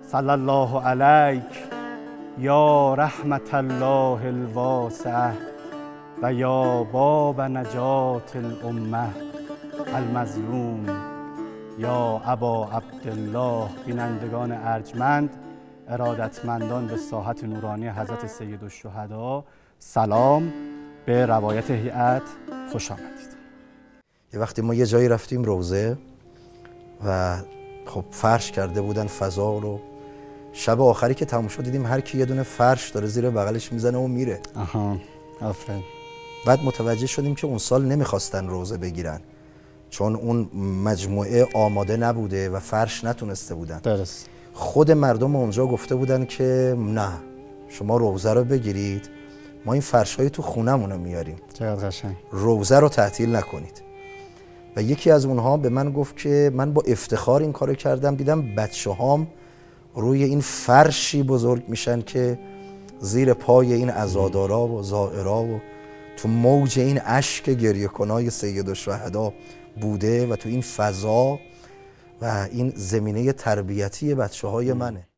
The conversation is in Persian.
صلی الله علیک یا رحمت الله الواسعه و یا باب نجات الامه المظلوم یا ابا عبدالله. بینندگان ارجمند، ارادتمندان به ساحت نورانی حضرت سیدالشهدا، سلام. به روایت هیئت خوش آمدید. یه وقتی ما یه جایی رفتیم روضه و خب فرش کرده بودن فضا رو. شب آخری که تموم شد دیدیم هر کی یه دونه فرش داره زیر بغلش میزنه و میره. آفرین. بعد متوجه شدیم که اون سال نمیخواستن روضه بگیرن چون اون مجموعه آماده نبوده و فرش نتونسته بودن. درست. خود مردم اونجا گفته بودن که نه، شما روضه رو بگیرید، ما این فرش‌های تو خونمون رو میاریم، چقدر قشنگ، روضه رو تعطیل نکنید. و یکی از اونها به من گفت که من با افتخار این کارو کردم، دیدم بچه‌هام روی این فرشی بزرگ میشن که زیر پای این عزادارا و زائرا و تو موج این اشک گریه‌کنای سیدالشهدا بوده و تو این فضا و این زمینه تربیتی بچه‌های منه.